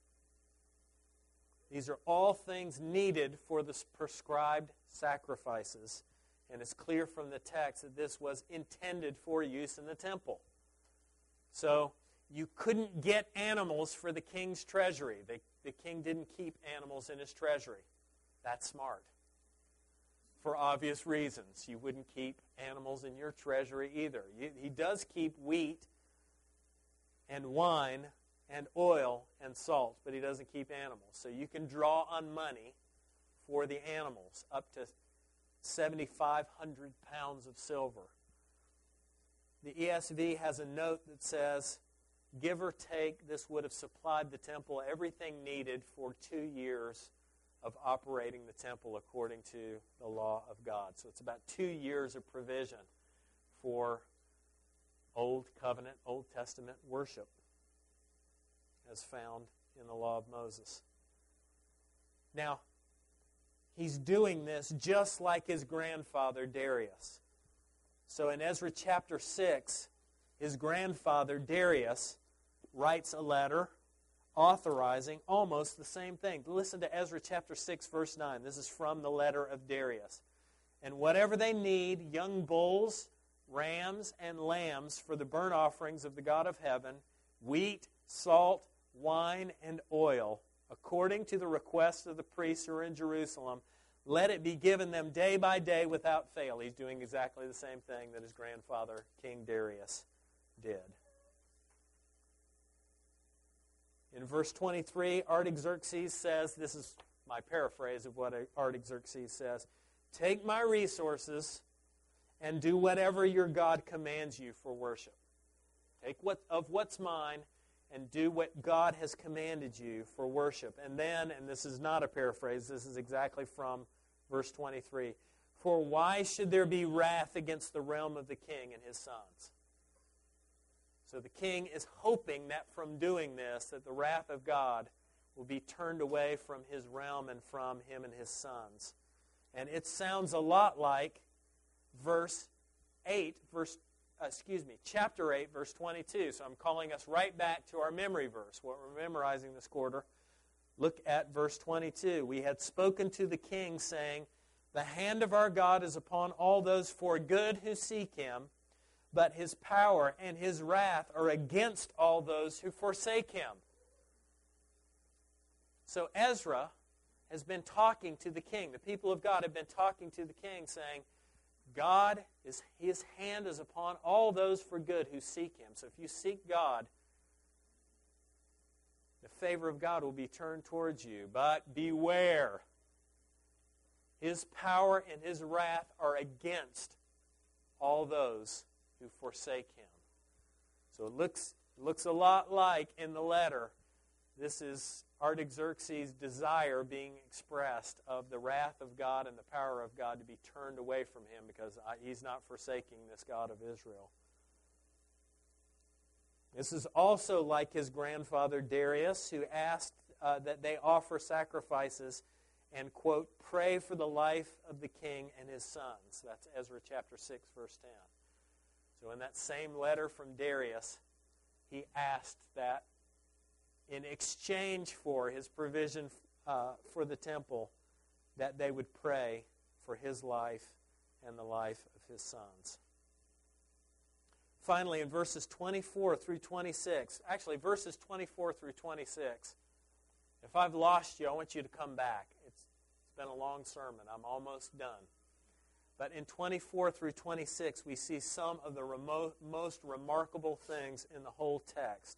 These are all things needed for the prescribed sacrifices, and it's clear from the text that this was intended for use in the temple. So you couldn't get animals for the king's treasury. The king didn't keep animals in his treasury. That's smart. For obvious reasons. You wouldn't keep animals in your treasury either. He does keep wheat and wine and oil and salt, but he doesn't keep animals. So you can draw on money for the animals, up to 7,500 pounds of silver. The ESV has a note that says, give or take, this would have supplied the temple everything needed for 2 years of operating the temple according to the law of God. So it's about 2 years of provision for Old Covenant, Old Testament worship as found in the law of Moses. Now, he's doing this just like his grandfather Darius. So in Ezra chapter 6, his grandfather Darius writes a letter authorizing almost the same thing. Listen to Ezra chapter 6, verse 9. This is from the letter of Darius. And whatever they need, young bulls, rams, and lambs for the burnt offerings of the God of heaven, wheat, salt, wine, and oil, according to the request of the priests who are in Jerusalem, let it be given them day by day without fail. He's doing exactly the same thing that his grandfather, King Darius, did. In verse 23, Artaxerxes says, this is my paraphrase of what Artaxerxes says, take my resources and do whatever your God commands you for worship. Take what's mine and do what God has commanded you for worship. And then, and this is not a paraphrase, this is exactly from verse 23, for why should there be wrath against the realm of the king and his sons? So the king is hoping that from doing this, that the wrath of God will be turned away from his realm and from him and his sons. And it sounds a lot like chapter 8, verse 22. So I'm calling us right back to our memory verse, what we're memorizing this quarter. Look at verse 22. We had spoken to the king, saying, the hand of our God is upon all those for good who seek him, but his power and his wrath are against all those who forsake him. So Ezra has been talking to the king. The people of God have been talking to the king, saying, His hand is upon all those for good who seek Him. So if you seek God, the favor of God will be turned towards you. But beware. His power and His wrath are against all those who forsake Him. So it looks a lot like in the letter, this is Artaxerxes' desire being expressed of the wrath of God and the power of God to be turned away from him because he's not forsaking this God of Israel. This is also like his grandfather Darius, who asked that they offer sacrifices and, quote, pray for the life of the king and his sons. That's Ezra chapter 6, verse 10. So in that same letter from Darius, he asked that in exchange for his provision for the temple, that they would pray for his life and the life of his sons. Finally, in verses 24 through 26, actually verses 24 through 26, if I've lost you, I want you to come back. It's been a long sermon. I'm almost done. But in 24 through 26, we see some of the most remarkable things in the whole text.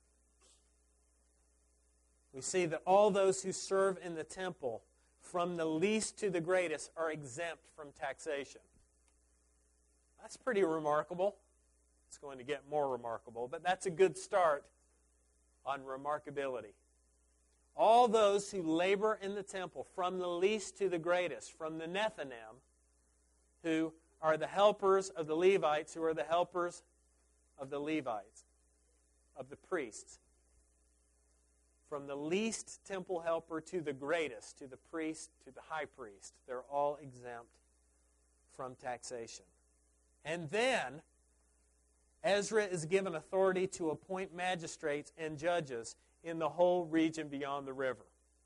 We see that all those who serve in the temple, from the least to the greatest, are exempt from taxation. That's pretty remarkable. It's going to get more remarkable, but that's a good start on remarkability. All those who labor in the temple, from the least to the greatest, from the Nethinim, who are the helpers of the Levites, who are the helpers of the Levites, of the priests. From the least temple helper to the greatest, to the priest, to the high priest, they're all exempt from taxation. And then, Ezra is given authority to appoint magistrates and judges in the whole region beyond the river.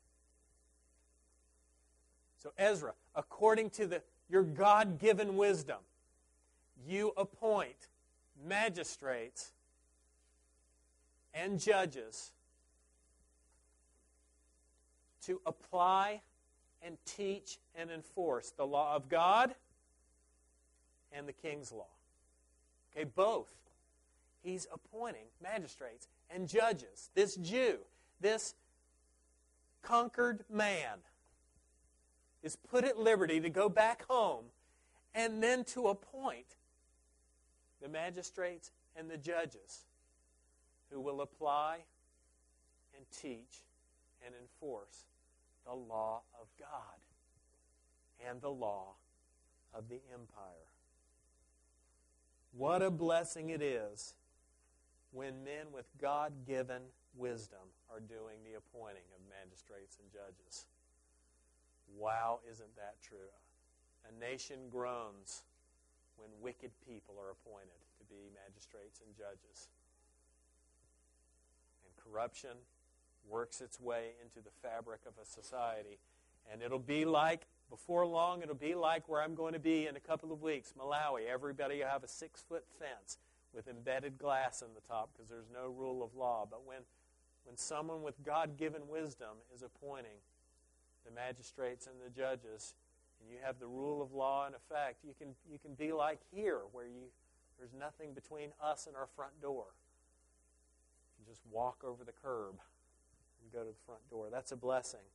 So Ezra, according to your God-given wisdom, you appoint magistrates and judges to apply and teach and enforce the law of God and the king's law. Okay, both. He's appointing magistrates and judges. This Jew, this conquered man, is put at liberty to go back home and then to appoint the magistrates and the judges who will apply and teach and enforce the law of God and the law of the empire. What a blessing it is when men with God-given wisdom are doing the appointing of magistrates and judges. Wow, isn't that true? A nation groans when wicked people are appointed to be magistrates and judges. And corruption works its way into the fabric of a society. And it'll be like, before long, it'll be like where I'm going to be in a couple of weeks, Malawi. Everybody will have a 6-foot fence with embedded glass in the top because there's no rule of law. But when someone with God-given wisdom is appointing the magistrates and the judges, and you have the rule of law in effect, you can be like here, where there's nothing between us and our front door. You can just walk over the curb and go to the front door. That's a blessing.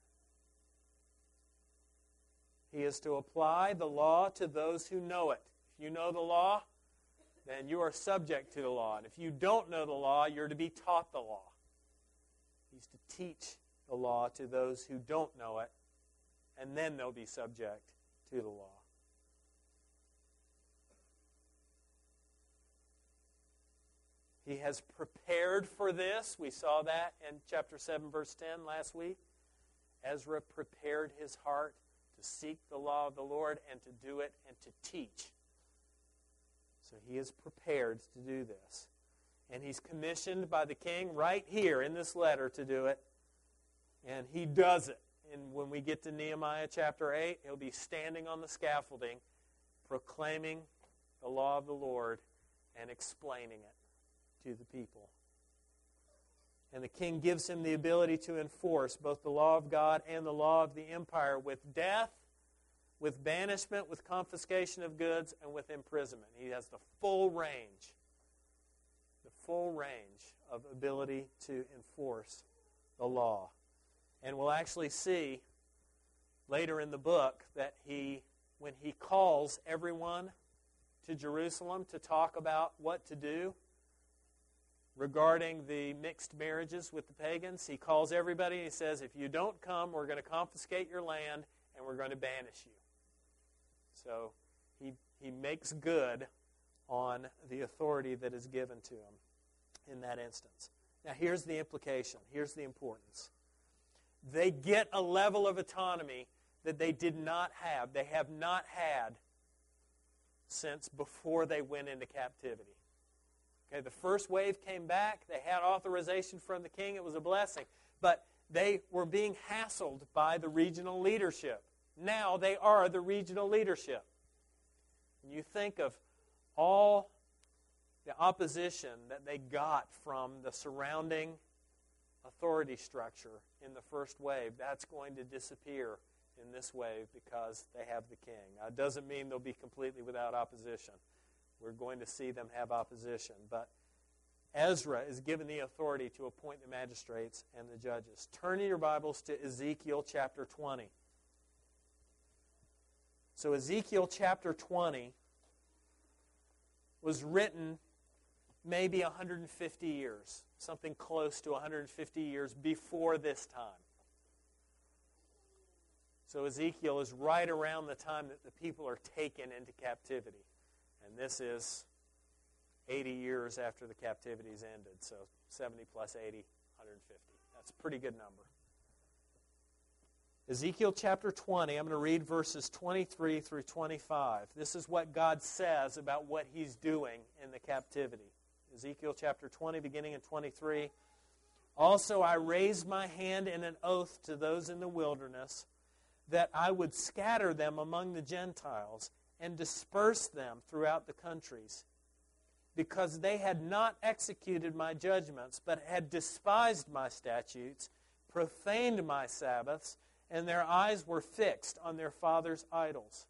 He is to apply the law to those who know it. If you know the law, then you are subject to the law. And if you don't know the law, you're to be taught the law. He's to teach the law to those who don't know it, and then they'll be subject to the law. He has prepared for this. We saw that in chapter 7, verse 10 last week. Ezra prepared his heart to seek the law of the Lord and to do it and to teach. So he is prepared to do this. And he's commissioned by the king right here in this letter to do it. And he does it. And when we get to Nehemiah chapter 8, he'll be standing on the scaffolding, proclaiming the law of the Lord and explaining it to the people. And the king gives him the ability to enforce both the law of God and the law of the empire with death, with banishment, with confiscation of goods, and with imprisonment. He has the full range of ability to enforce the law. And we'll actually see later in the book that when he calls everyone to Jerusalem to talk about what to do regarding the mixed marriages with the pagans, he calls everybody and he says, if you don't come, we're going to confiscate your land and we're going to banish you. So he makes good on the authority that is given to him in that instance. Now here's the implication. Here's the importance. They get a level of autonomy that they did not have. They have not had since before they went into captivity. Okay, the first wave came back. They had authorization from the king. It was a blessing. But they were being hassled by the regional leadership. Now they are the regional leadership. And you think of all the opposition that they got from the surrounding authority structure in the first wave. That's going to disappear in this wave because they have the king. Now, it doesn't mean they'll be completely without opposition. We're going to see them have opposition. But Ezra is given the authority to appoint the magistrates and the judges. Turn in your Bibles to Ezekiel chapter 20. So Ezekiel chapter 20 was written maybe 150 years, something close to 150 years before this time. So Ezekiel is right around the time that the people are taken into captivity. And this is 80 years after the captivity's ended. So 70 plus 80, 150. That's a pretty good number. Ezekiel chapter 20, I'm going to read verses 23 through 25. This is what God says about what he's doing in the captivity. Ezekiel chapter 20, beginning in 23. Also I raised my hand in an oath to those in the wilderness that I would scatter them among the Gentiles and disperse them throughout the countries, because they had not executed my judgments, but had despised my statutes, profaned my Sabbaths, and their eyes were fixed on their fathers' idols.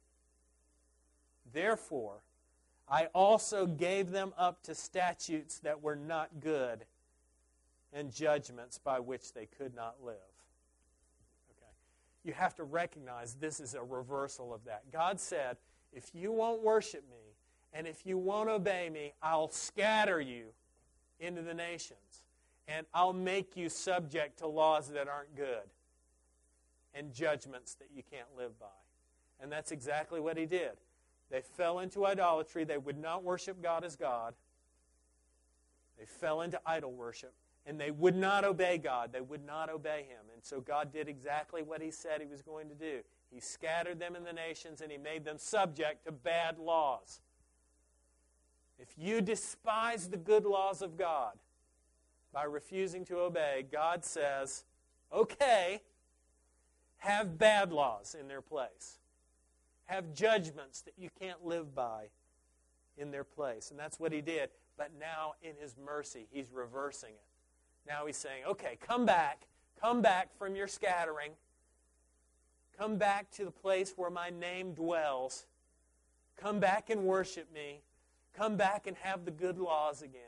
Therefore, I also gave them up to statutes that were not good and judgments by which they could not live. Okay. You have to recognize this is a reversal of that. God said, if you won't worship me and if you won't obey me, I'll scatter you into the nations and I'll make you subject to laws that aren't good and judgments that you can't live by. And that's exactly what he did. They fell into idolatry. They would not worship God as God. They fell into idol worship. And they would not obey God. They would not obey him. And so God did exactly what he said he was going to do. He scattered them in the nations and he made them subject to bad laws. If you despise the good laws of God by refusing to obey, God says, okay, have bad laws in their place. Have judgments that you can't live by in their place. And that's what he did. But now, in his mercy, he's reversing it. Now he's saying, okay, come back from your scattering. Come back to the place where my name dwells. Come back and worship me. Come back and have the good laws again.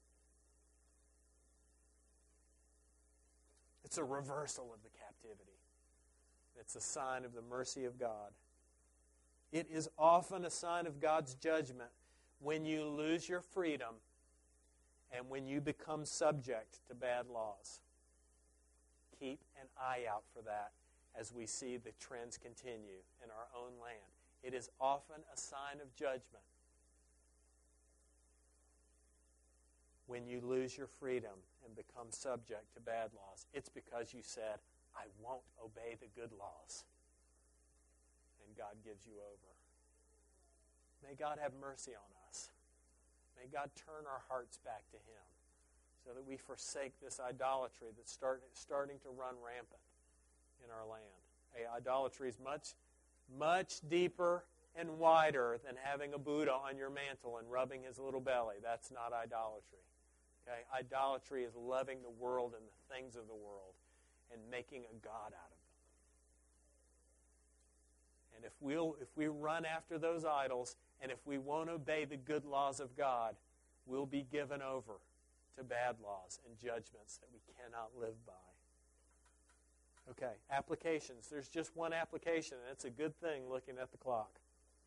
It's a reversal of the captivity. It's a sign of the mercy of God. It is often a sign of God's judgment when you lose your freedom and when you become subject to bad laws. Keep an eye out for that as we see the trends continue in our own land. It is often a sign of judgment when you lose your freedom and become subject to bad laws. It's because you said, I won't obey the good laws. And God gives you over. May God have mercy on us. May God turn our hearts back to him so that we forsake this idolatry that's starting to run rampant in our land. Idolatry is much deeper and wider than having a Buddha on your mantle and rubbing his little belly. That's not idolatry. Okay? Idolatry is loving the world and the things of the world and making a god out of them. And if we run after those idols, and if we won't obey the good laws of God, we'll be given over to bad laws and judgments that we cannot live by. Okay, applications. There's just one application, and it's a good thing looking at the clock.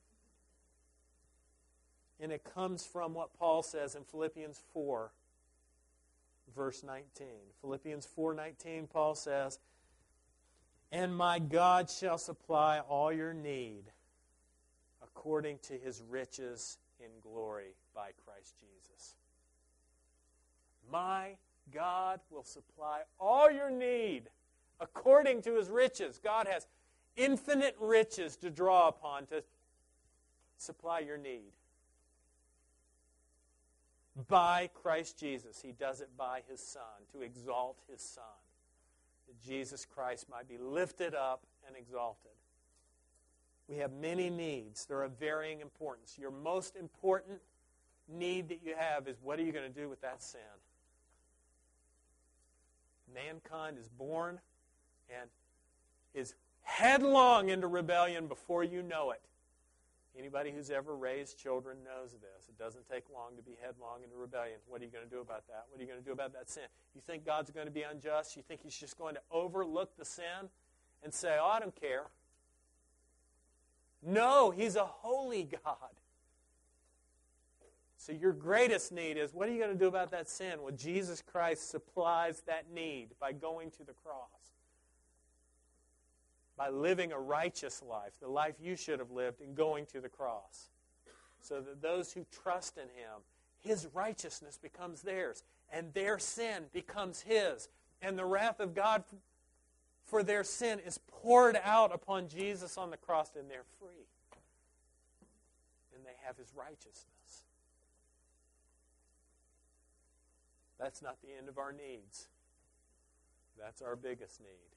And it comes from what Paul says in Philippians 4, verse 19. Philippians 4:19, Paul says, "And my God shall supply all your need according to his riches in glory by Christ Jesus." My God will supply all your need according to his riches. God has infinite riches to draw upon to supply your need. By Christ Jesus. He does it by his Son, to exalt his Son, that Jesus Christ might be lifted up and exalted. We have many needs. They're of varying importance. Your most important need that you have is, what are you going to do with that sin? Mankind is born and is headlong into rebellion before you know it. Anybody who's ever raised children knows this. It doesn't take long to be headlong into rebellion. What are you going to do about that? What are you going to do about that sin? You think God's going to be unjust? You think he's just going to overlook the sin and say, "Oh, I don't care"? No, he's a holy God. So your greatest need is, what are you going to do about that sin? Well, Jesus Christ supplies that need by going to the cross, by living a righteous life, the life you should have lived, and going to the cross, so that those who trust in him, his righteousness becomes theirs, and their sin becomes his, and the wrath of God for their sin is poured out upon Jesus on the cross, and they're free. And they have his righteousness. That's not the end of our needs. That's our biggest need.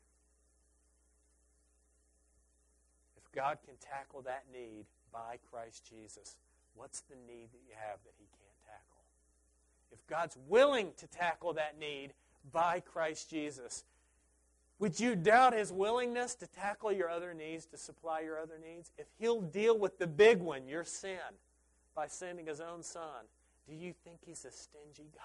If God can tackle that need by Christ Jesus, what's the need that you have that he can't tackle? If God's willing to tackle that need by Christ Jesus, would you doubt his willingness to tackle your other needs, to supply your other needs? If he'll deal with the big one, your sin, by sending his own Son, do you think he's a stingy God?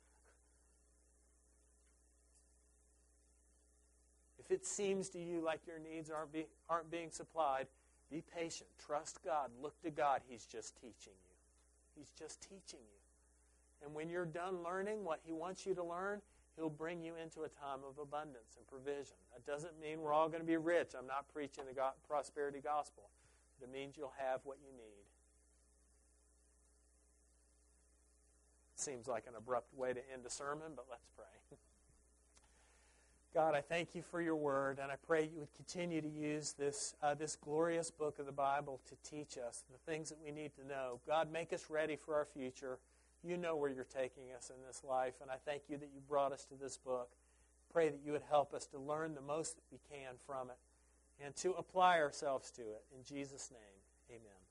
If it seems to you like your needs aren't being supplied, be patient. Trust God. Look to God. He's just teaching you. He's just teaching you. And when you're done learning what he wants you to learn, he'll bring you into a time of abundance and provision. That doesn't mean we're all going to be rich. I'm not preaching the prosperity gospel. But it means you'll have what you need. Seems like an abrupt way to end a sermon, but let's pray. God, I thank you for your word, and I pray you would continue to use this glorious book of the Bible to teach us the things that we need to know. God, make us ready for our future. You know where you're taking us in this life, and I thank you that you brought us to this book. Pray that you would help us to learn the most that we can from it and to apply ourselves to it. In Jesus' name, amen.